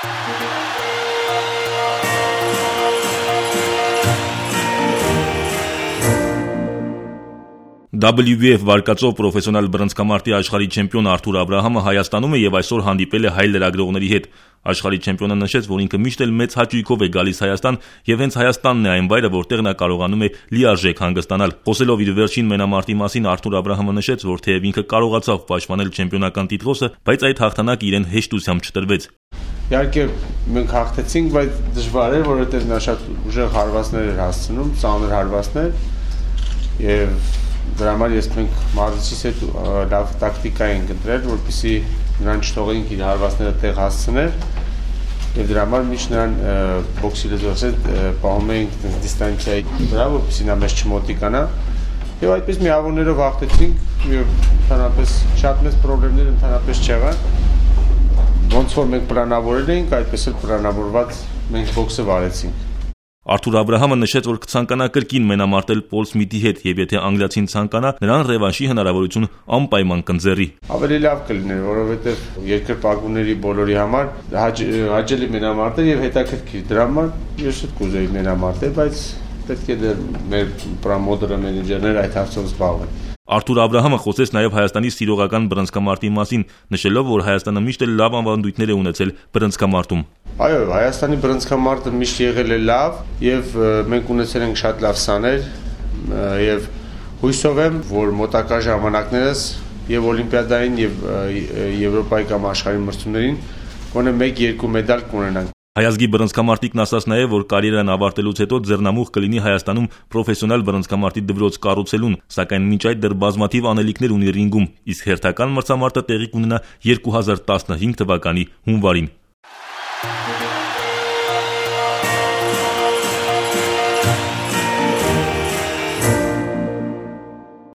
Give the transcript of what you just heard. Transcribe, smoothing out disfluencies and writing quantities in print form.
WBF վարկածով պրոֆեսիոնալ բռնցքամարտի աշխարհի չեմպիոն Արթուր Աբրահամը Հայաստանում է եւ այսօր հանդիպել է հայ լրագրողների հետ։ Աշխարհի չեմպիոնը նշեց, որ ինքը միշտ էլ մեծ հաճույքով է գալիս Հայաստան եւ հենց Հայաստանն է այն վայրը, որտեղ նա կարողանում է լիարժեք հանգստանալ։ Խոսելով իր վերջին մենամարտի մասին Արթուր Աբրահամը նշեց, որ թեև ինքը կարողացավ պաշտպանել չեմպիոնական տիտղոսը, բայց այդ հաղթանակը իրեն հեշտությամբ չտրվեց։ Իհարկե մենք հաղթեցինք, բայց դժվար էր, որովհետեւ նա շատ ուժեղ հարվածներ էր հասցնում, ծանր հարվածներ եւ դրա համար մենք մարզիչից հետ լավ տակտիկա ենք ընտրել, որպեսզի նրան չթողենք իր հարվածները տեղ հասցնել եւ դրա համար միշտ նրան բոքսի լեզվով պահում ենք դիստանցիայի վրա, որպեսզի նա մեզ չմոտիկանա եւ այդպես միավորներով հաղթեցինք եւ ընդհանրապես շատ մեծ խնդիրներ ընդհանրապես չեղան, ոնց որ մենք պլանավորել էինք, այդպես էլ պլանավորված մենք բոքսը վարեցինք։ Արթուր Աբրահամը նշեց, որ կցանկանա կրկին մենամարտել Պոլ Սմիթի հետ եւ եթե անգլիացին ցանկանա, նրան ռևանշի հնարավորություն անպայման կընձեռի։ Ավելի լավ կլիներ, որովհետեւ երկրպագուների բոլորի համար հաճելի մենամարտել եւ հետաքրքիր, դրա համար ես շատ կուզեի մենամարտել, բայց պետք է դեռ մեր պրոմոտորը, մենեջերները այդ հարցով զբաղվեն։ Արթուր Աբրահամը խոսեց նաև Հայաստանի սիրողական բռնցքամարտի մասին, նշելով, որ Հայաստանը միշտ էլ լավ ավանդույթներ է ունեցել բռնցքամարտում։ Այո, Հայաստանի բռնցքամարտը միշտ եղել է լավ եւ մենք ունեցել ենք շատ լավ սաներ եւ հույսով եմ, որ մոտակա ժամանակներս եւ օլիմպիադային եւ եվրոպայի կամ աշխարհի մրցումներին գոնե 1-2 մեդալ կունենանք։ Հայազգի բռնցքամարտիկն ասաց նաև, որ կարիերան ավարտելուց հետո ձեռնամուխ կլինի Հայաստանում պրոֆեսիոնալ բռնցքամարտի դպրոց կառուցելուն, սակայն մինչ այդ դեռ բազմաթիվ անելիքներ ունի ռինգում, իսկ հերթական մրցամարտը տեղի կունենա 2015 թվականի հունվարին։